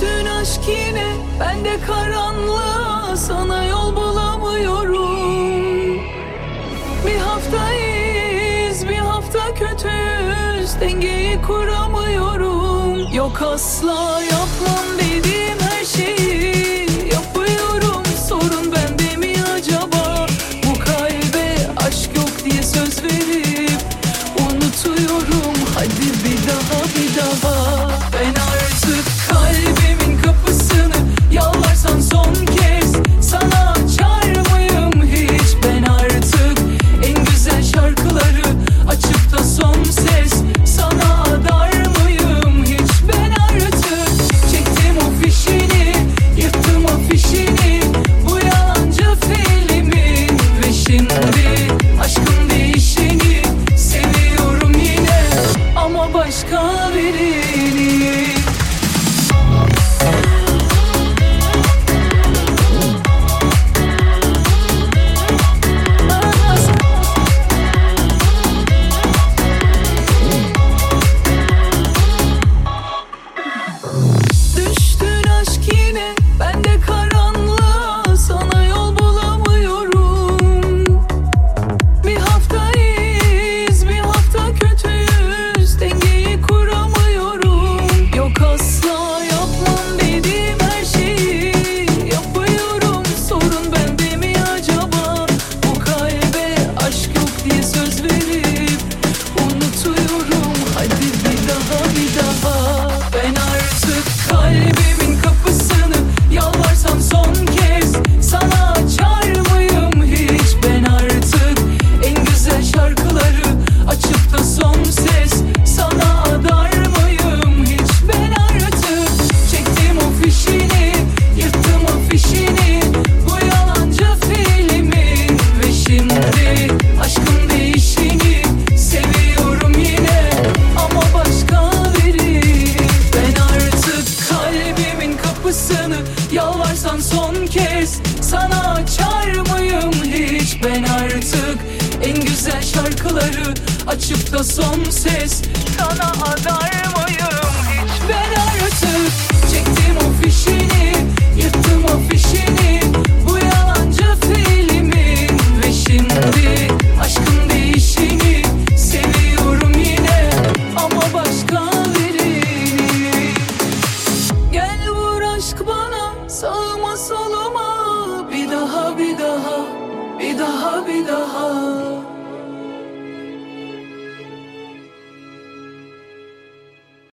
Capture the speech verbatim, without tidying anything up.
Düştün aşk yine, ben de karanlığa, sana yol bulamıyorum. Bir hafta iyiyiz, bir hafta kötüyüz, dengeyi kuramıyorum. Yok asla yapmam dediğim her şeyi yapıyorum. Sorun bende mi acaba? Bu kalbe aşk yok diye söz verip unutuyorum. Hadi bir daha bir daha. Ben artık kalbimin kapısını yalvarsam son kez sana açar mıyım hiç? Ben artık en güzel şarkıları açıp da son ses sana adar mıyım hiç? Ben artık çektim o fişini, yırttım afişini, bu yalancı filmin. Ve şimdi aşkın değişeni seviyorum yine, ama başka birini. Düştün aşk yine, ben de karanlığa, sana yol bulamıyorum. Bir hafta iyiyiz, bir hafta kötüyüz, dengeyi kuramıyorum. Yok asla yapmam dediğim her şeyi yapıyorum. Sorun bende mi acaba? Bu kalbe aşk yok diye söz verip unutuyorum. Hadi bir daha bir daha. Ben artık kalbimin kapısını yalvarsam son kez sana açar mıyım hiç? Ben artık en güzel şarkıları açıp da son ses sana adar mıyım hiç? Ben artık çektim o fişini, yırttım afişini, bu yalancı filmin. Ve şimdi aşkın değişini seviyorum yine, ama başka biri. Ben artık kalbimin kapısını yalvarsam son kez sana açar mıyım hiç? Ben artık en güzel şarkıları açıp da son ses sana adar mıyım hiç? Ben artık çektim o fişini, yırttım afişini, bu yalancı filmin. Ve şimdi aşkın değişini seviyorum yine, ama başka birini. Gel vur aşk bana, sağıma sola